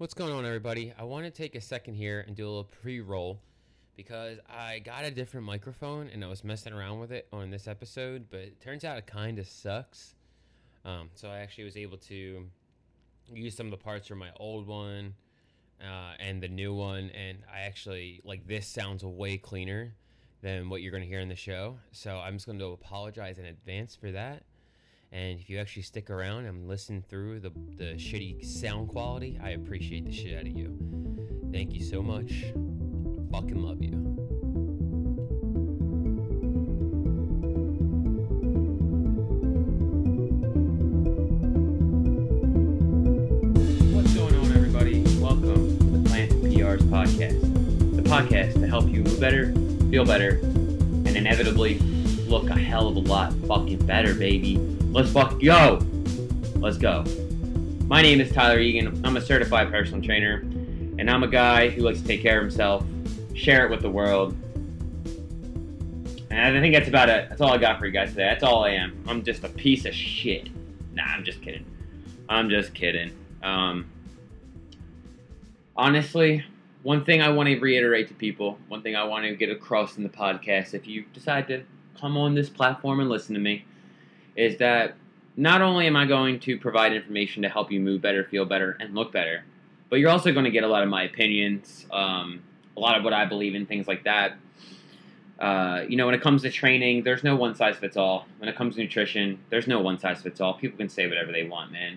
What's going on, everybody? I want to take a second here and do a little pre-roll because I got a different microphone and I was messing around with it on this episode, but it turns out it kind of sucks. So I actually was able to use some of the parts from my old one and the new one, and I actually, this sounds way cleaner than what you're going to hear in the show. So I'm just going to apologize in advance for that. And if you actually stick around and listen through the shitty sound quality, I appreciate the shit out of you. Thank you so much. Fucking love you. What's going on, everybody? Welcome to the Plant PR's podcast. The podcast to help you move better, feel better, and inevitably look a hell of a lot fucking better, baby. Let's go. Let's go. My name is Tyler Egan. I'm a certified personal trainer, and I'm a guy who likes to take care of himself, share it with the world. And I think that's about it. That's all I got for you guys today. That's all I am. I'm just a piece of shit. Nah, I'm just kidding. Honestly, one thing I want to reiterate to people, one thing I want to get across in the podcast, if you decide to come on this platform and listen to me, is that not only am I going to provide information to help you move better, feel better, and look better, but you're also going to get a lot of my opinions, a lot of what I believe in, things like that. When it comes to training, there's no one size fits all. When it comes to nutrition, there's no one size fits all. People can say whatever they want, man.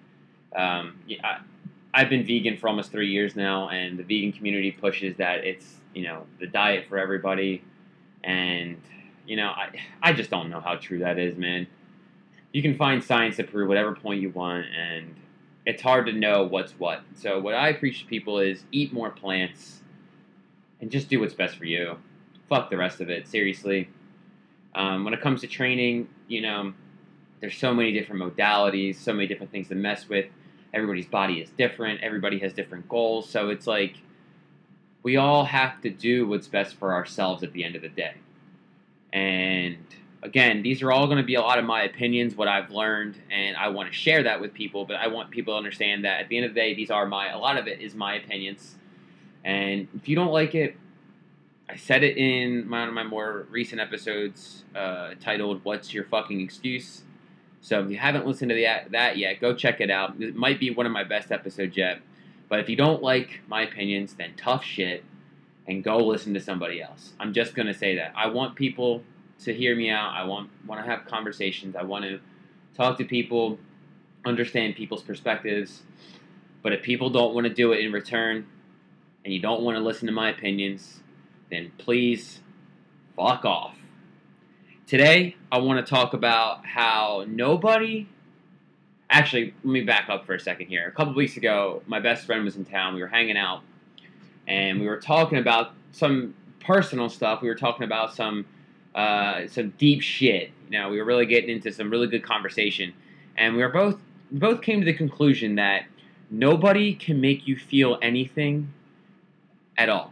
I've been vegan for almost 3 years now, and the vegan community pushes that it's, the diet for everybody. And, I just don't know how true that is, man. You can find science to prove whatever point you want, and it's hard to know what's what. So what I preach to people is eat more plants and just do what's best for you. Fuck the rest of it, seriously. When it comes to training, there's so many different modalities, so many different things to mess with. Everybody's body is different. Everybody has different goals. So it's like we all have to do what's best for ourselves at the end of the day. And again, these are all going to be a lot of my opinions, what I've learned, and I want to share that with people, but I want people to understand that at the end of the day, a lot of it is my opinions. And if you don't like it, I said it in one of my more recent episodes titled, What's Your Fucking Excuse? So if you haven't listened to that yet, go check it out. It might be one of my best episodes yet. But if you don't like my opinions, then tough shit and go listen to somebody else. I'm just going to say that. I want people to hear me out. I want to have conversations. I want to talk to people, understand people's perspectives. But if people don't want to do it in return, and you don't want to listen to my opinions, then please fuck off. Today, I want to talk about how Actually, let me back up for a second here. A couple weeks ago, my best friend was in town. We were hanging out, and we were talking about some personal stuff. We were talking about some deep shit. We were really getting into some really good conversation, and we both came to the conclusion that nobody can make you feel anything at all.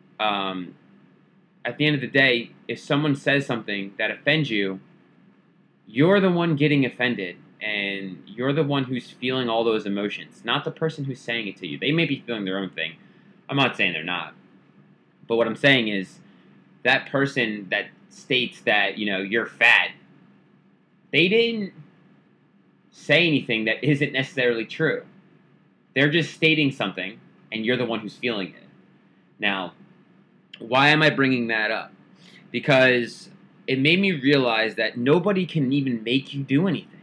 At the end of the day, if someone says something that offends you, you're the one getting offended, and you're the one who's feeling all those emotions, not the person who's saying it to you. They may be feeling their own thing. I'm not saying they're not. But what I'm saying is that person that states that, you're fat, they didn't say anything that isn't necessarily true. They're just stating something, and you're the one who's feeling it. Now, why am I bringing that up? Because it made me realize that nobody can even make you do anything.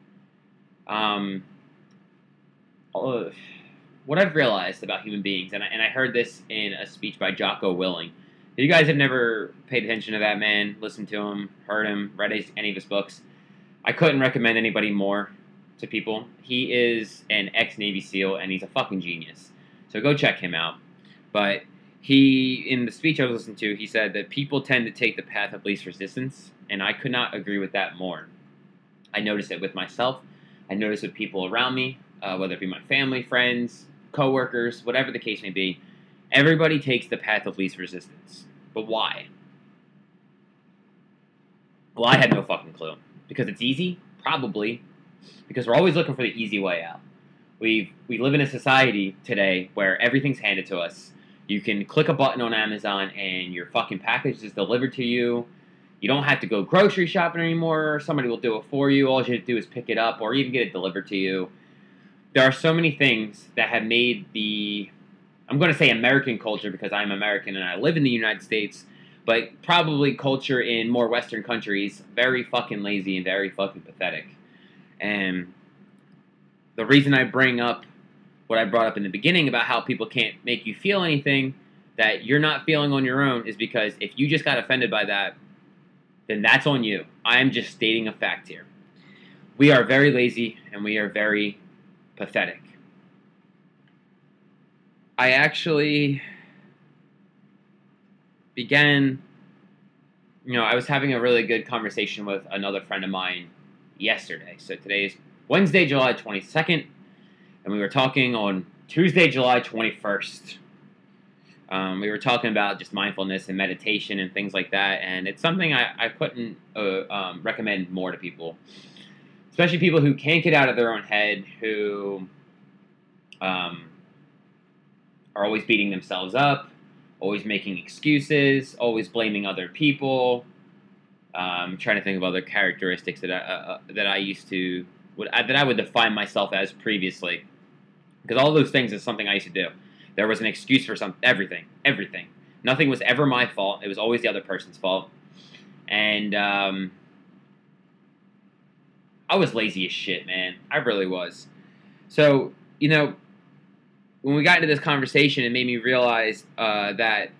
What I've realized about human beings, and I heard this in a speech by Jocko Willing. If you guys have never paid attention to that man, listened to him, heard him, read any of his books, I couldn't recommend anybody more to people. He is an ex-Navy SEAL, and he's a fucking genius. So go check him out. But in the speech I was listening to, he said that people tend to take the path of least resistance, and I could not agree with that more. I notice it with myself. I notice it with people around me, whether it be my family, friends, coworkers, whatever the case may be. Everybody takes the path of least resistance. But why? Well, I had no fucking clue. Because it's easy? Probably. Because we're always looking for the easy way out. We live in a society today where everything's handed to us. You can click a button on Amazon and your fucking package is delivered to you. You don't have to go grocery shopping anymore. Somebody will do it for you. All you have to do is pick it up or even get it delivered to you. There are so many things that have made I'm going to say American culture because I'm American and I live in the United States, but probably culture in more Western countries very fucking lazy and very fucking pathetic. And the reason I bring up what I brought up in the beginning about how people can't make you feel anything that you're not feeling on your own is because if you just got offended by that, then that's on you. I am just stating a fact here. We are very lazy and we are very pathetic. I actually began, I was having a really good conversation with another friend of mine yesterday. So today is Wednesday, July 22nd, and we were talking on Tuesday, July 21st. We were talking about just mindfulness and meditation and things like that, and it's something I couldn't recommend more to people, especially people who can't get out of their own head, who are always beating themselves up, always making excuses, always blaming other people. I'm trying to think of other characteristics that I would define myself as previously, because all those things is something I used to do. There was an excuse for everything. Nothing was ever my fault. It was always the other person's fault. And I was lazy as shit, man. I really was. So, when we got into this conversation, it made me realize that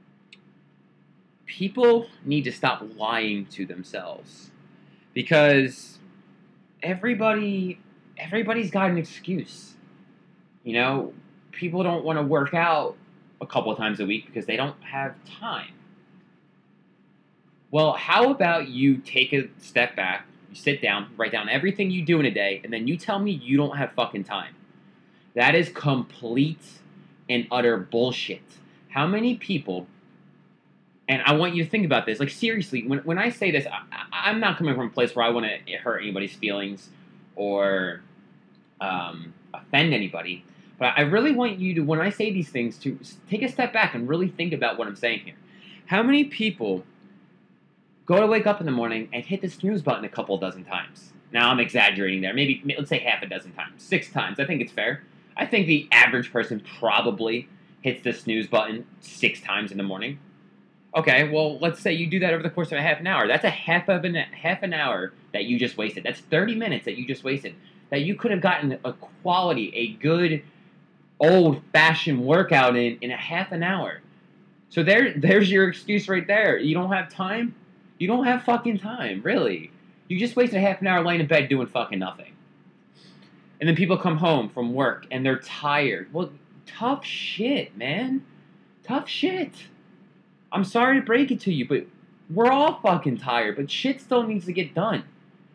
people need to stop lying to themselves. Because everybody's got an excuse. People don't want to work out a couple of times a week because they don't have time. Well, how about you take a step back, you sit down, write down everything you do in a day, and then you tell me you don't have fucking time. That is complete and utter bullshit. How many people, and I want you to think about this, like seriously, when I say this, I'm not coming from a place where I want to hurt anybody's feelings or offend anybody. But I really want you to, when I say these things, to take a step back and really think about what I'm saying here. How many people go to wake up in the morning and hit the snooze button a couple dozen times? Now, I'm exaggerating there. Maybe, let's say half a dozen times. 6 times. I think it's fair. I think the average person probably hits the snooze button 6 times in the morning. Okay, well, let's say you do that over the course of a half an hour. That's a half an hour that you just wasted. That's 30 minutes that you just wasted. That you could have gotten a good old-fashioned workout in a half an hour. So there's your excuse right there. You don't have time? You don't have fucking time, really. You just wasted a half an hour laying in bed doing fucking nothing. And then people come home from work and they're tired. Well, tough shit, man. Tough shit. I'm sorry to break it to you, but we're all fucking tired, but shit still needs to get done.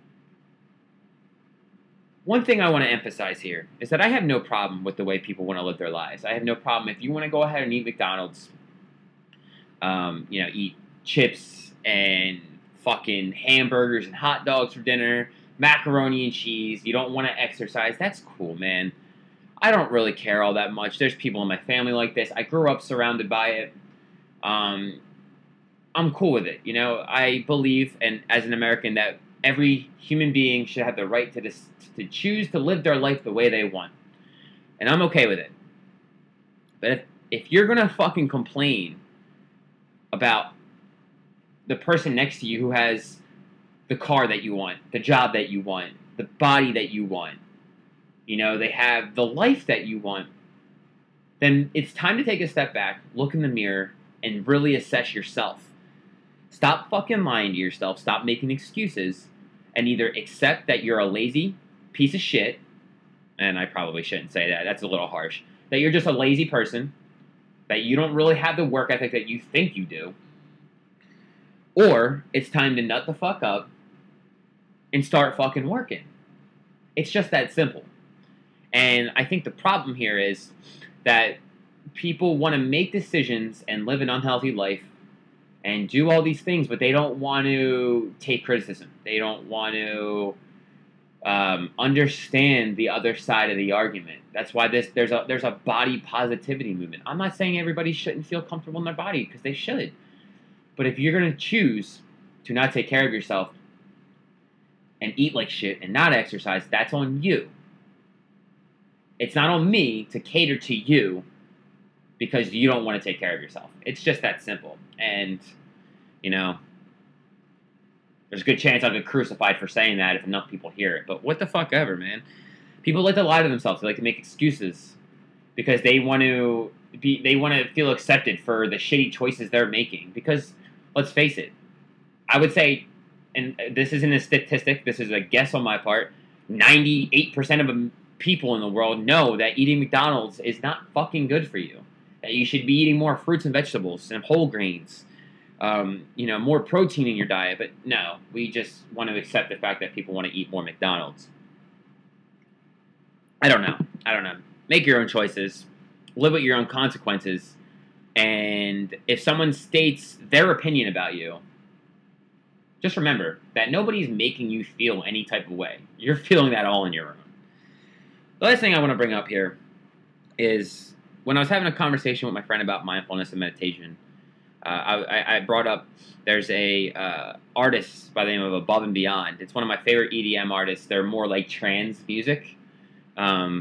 One thing I want to emphasize here is that I have no problem with the way people want to live their lives. I have no problem if you want to go ahead and eat McDonald's, eat chips and fucking hamburgers and hot dogs for dinner, macaroni and cheese. You don't want to exercise. That's cool, man. I don't really care all that much. There's people in my family like this. I grew up surrounded by it. I'm cool with it. I believe, and as an American, that every human being should have the right to choose to live their life the way they want. And I'm okay with it. But if you're going to fucking complain about the person next to you who has the car that you want, the job that you want, the body that you want, they have the life that you want, then it's time to take a step back, look in the mirror, and really assess yourself. Stop fucking lying to yourself. Stop making excuses. And either accept that you're a lazy piece of shit, and I probably shouldn't say that. That's a little harsh. That you're just a lazy person, that you don't really have the work ethic that you think you do, or it's time to nut the fuck up and start fucking working. It's just that simple. And I think the problem here is that people want to make decisions and live an unhealthy life and do all these things, but they don't want to take criticism. They don't want to understand the other side of the argument. That's why there's a body positivity movement. I'm not saying everybody shouldn't feel comfortable in their body, because they should. But if you're going to choose to not take care of yourself and eat like shit and not exercise, that's on you. It's not on me to cater to you because you don't want to take care of yourself. It's just that simple. And, you know, there's a good chance I'll get crucified for saying that if enough people hear it. But what the fuck ever, man. People like to lie to themselves. They like to make excuses because they want to feel accepted for the shitty choices they're making. Because, let's face it, I would say, and this isn't a statistic, this is a guess on my part, 98% of people in the world know that eating McDonald's is not fucking good for you. That you should be eating more fruits and vegetables and whole grains. More protein in your diet. But no, we just want to accept the fact that people want to eat more McDonald's. I don't know. Make your own choices. Live with your own consequences. And if someone states their opinion about you, just remember that nobody's making you feel any type of way. You're feeling that all on your own. The last thing I want to bring up here is when I was having a conversation with my friend about mindfulness and meditation, I brought up there's a artist by the name of Above and Beyond. It's one of my favorite EDM artists. They're more like trance music. I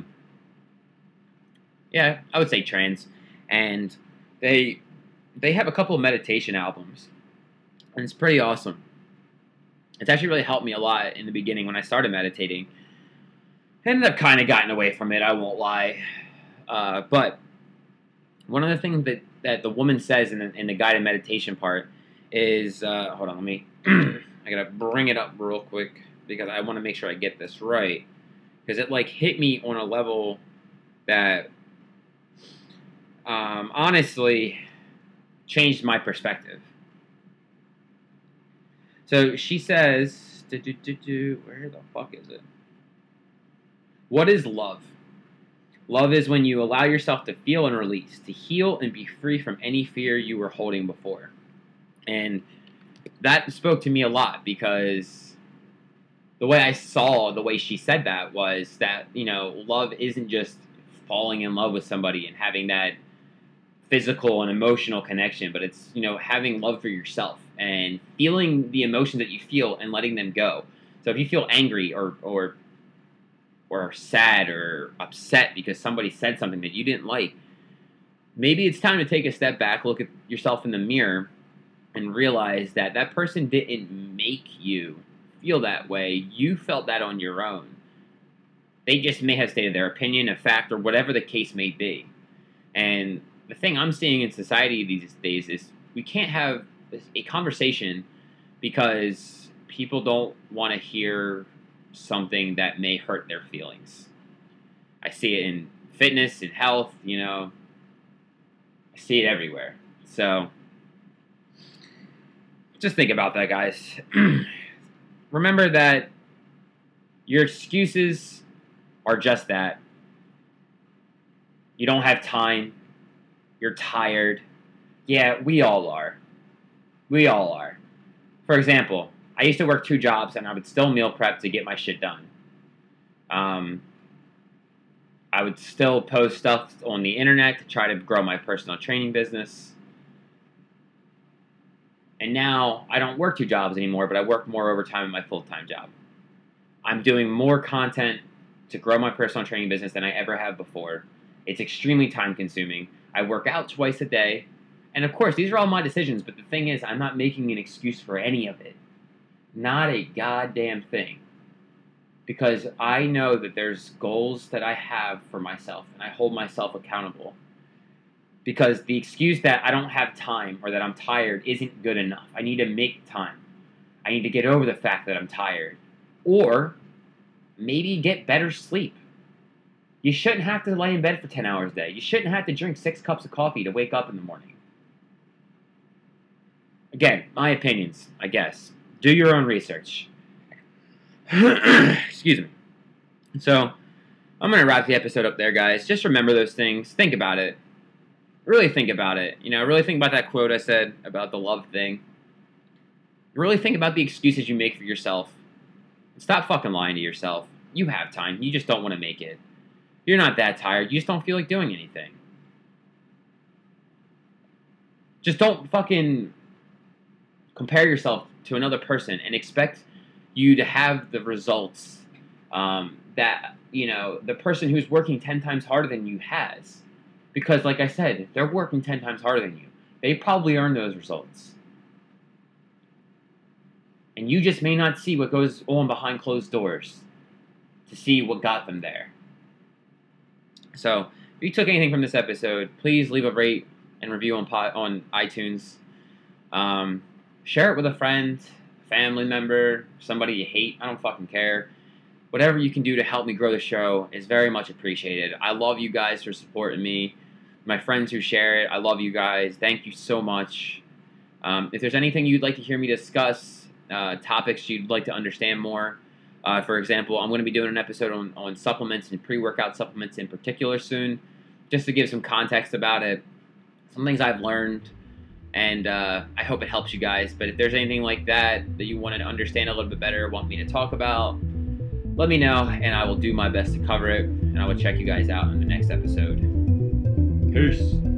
would say trance. And they have a couple of meditation albums. And it's pretty awesome. It's actually really helped me a lot in the beginning when I started meditating. I ended up kind of gotten away from it, I won't lie. But one of the things that the woman says in the guided meditation part is, hold on, I gotta bring it up real quick because I want to make sure I get this right. Because it hit me on a level that honestly changed my perspective. So she says, where the fuck is it? What is love? Love is when you allow yourself to feel and release, to heal and be free from any fear you were holding before. And that spoke to me a lot because the way I saw the way she said that was that, love isn't just falling in love with somebody and having that physical and emotional connection, but it's, having love for yourself and feeling the emotions that you feel and letting them go. So if you feel angry or sad or upset because somebody said something that you didn't like, maybe it's time to take a step back, look at yourself in the mirror, and realize that that person didn't make you feel that way. You felt that on your own. They just may have stated their opinion, a fact, or whatever the case may be. And the thing I'm seeing in society these days is we can't have a conversation because people don't want to hear something that may hurt their feelings. I see it in fitness, in health, I see it everywhere. So just think about that, guys. Remember that your excuses are just that. You don't have time. You're tired. Yeah, we all are. We all are. For example, I used to work 2 jobs and I would still meal prep to get my shit done. I would still post stuff on the internet to try to grow my personal training business. And now I don't work 2 jobs anymore, but I work more overtime in my full-time job. I'm doing more content to grow my personal training business than I ever have before. It's extremely time-consuming. I work out twice a day. And of course, these are all my decisions, but the thing is, I'm not making an excuse for any of it. Not a goddamn thing. Because I know that there's goals that I have for myself, and I hold myself accountable. Because the excuse that I don't have time or that I'm tired isn't good enough. I need to make time. I need to get over the fact that I'm tired. Or maybe get better sleep. You shouldn't have to lay in bed for 10 hours a day. You shouldn't have to drink 6 cups of coffee to wake up in the morning. Again, my opinions, I guess. Do your own research. Excuse me. So, I'm going to wrap the episode up there, guys. Just remember those things. Think about it. Really think about it. Really think about that quote I said about the love thing. Really think about the excuses you make for yourself. Stop fucking lying to yourself. You have time. You just don't want to make it. You're not that tired. You just don't feel like doing anything. Just don't fucking compare yourself to another person and expect you to have the results that, the person who's working 10 times harder than you has. Because, like I said, they're working 10 times harder than you. They probably earned those results. And you just may not see what goes on behind closed doors to see what got them there. So, if you took anything from this episode, please leave a rate and review on iTunes. Share it with a friend, family member, somebody you hate. I don't fucking care. Whatever you can do to help me grow the show is very much appreciated. I love you guys for supporting me. My friends who share it, I love you guys. Thank you so much. If there's anything you'd like to hear me discuss, topics you'd like to understand more, for example, I'm going to be doing an episode on supplements and pre-workout supplements in particular soon, just to give some context about it, some things I've learned, and I hope it helps you guys. But if there's anything like that you want to understand a little bit better, want me to talk about, let me know, and I will do my best to cover it, and I will check you guys out in the next episode. Peace.